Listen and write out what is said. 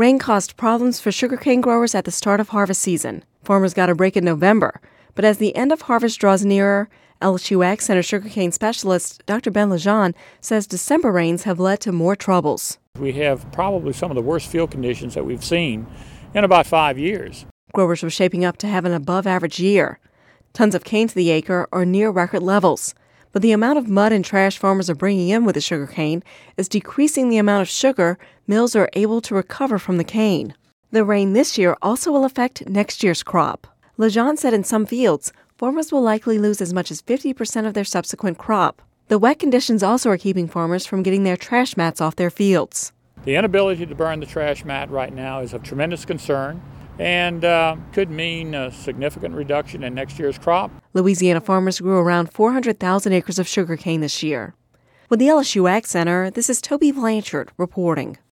Rain caused problems for sugarcane growers at the start of harvest season. Farmers got a break in November, but as the end of harvest draws nearer, LSU Ag Center sugarcane specialist Dr. Ben Lejean says December rains have led to more troubles. We have probably some of the worst field conditions that we've seen in about 5 years. Growers were shaping up to have an above-average year. Tons of cane to the acre are near record levels, but the amount of mud and trash farmers are bringing in with the sugarcane is decreasing the amount of sugar mills are able to recover from the cane. The rain this year also will affect next year's crop. Lejean said in some fields, farmers will likely lose as much as 50% of their subsequent crop. The wet conditions also are keeping farmers from getting their trash mats off their fields. The inability to burn the trash mat right now is of tremendous concern and could mean a significant reduction in next year's crop. Louisiana farmers grew around 400,000 acres of sugarcane this year. With the LSU Ag Center, this is Toby Blanchard reporting.